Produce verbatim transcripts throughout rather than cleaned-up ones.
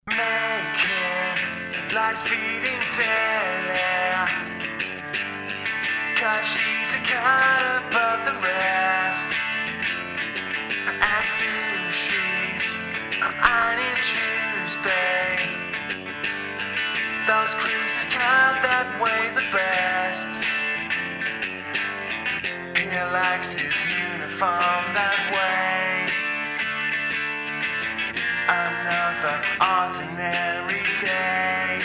Making lights feeding daily, cause she's a cut above the rest. And sushi's ironing Tuesday. Those cruises count that way the best. He likes his uniform that way. Another ordinary day.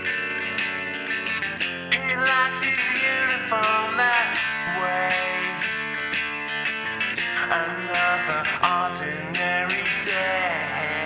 He likes his uniform that way. Another ordinary day.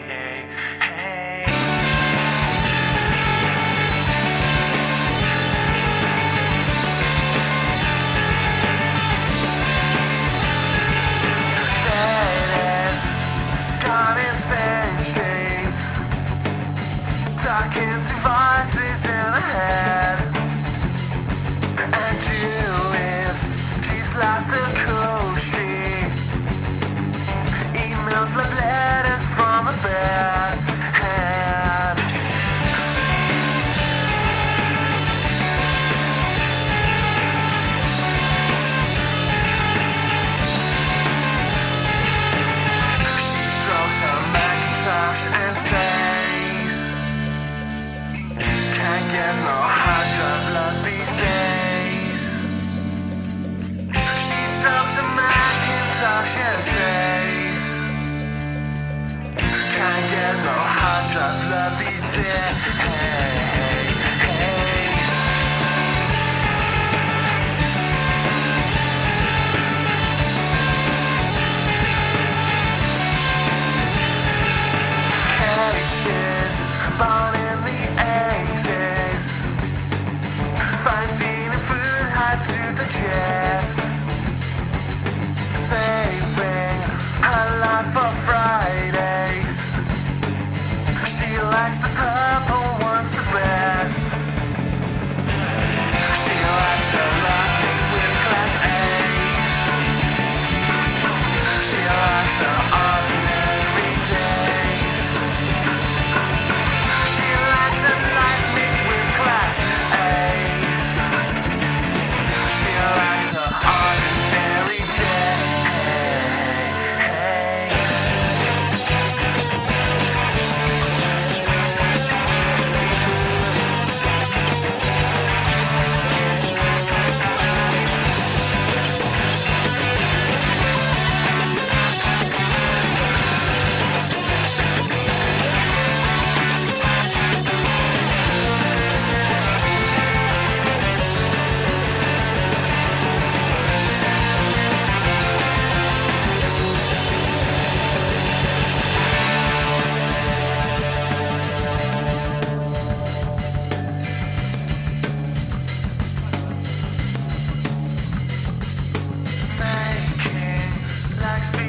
Talking to voices in her head. And Julius, she's lost her cool. She emails love letters from her bed. Head. She strokes her Macintosh and says, can't get no hard drive love these days. She strokes a Macintosh and says, can't get no hard drive love these days. Hey, hey. Cages born in the eighties. Fine scene and food hard to digest. Saving her life for Fridays. She likes the purple ones the best. She likes her life mixed with class A's. She likes her ordinary days. She likes her life mixed with class A's. She likes her ordinary day.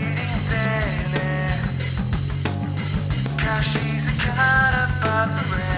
She's a cut above the rest.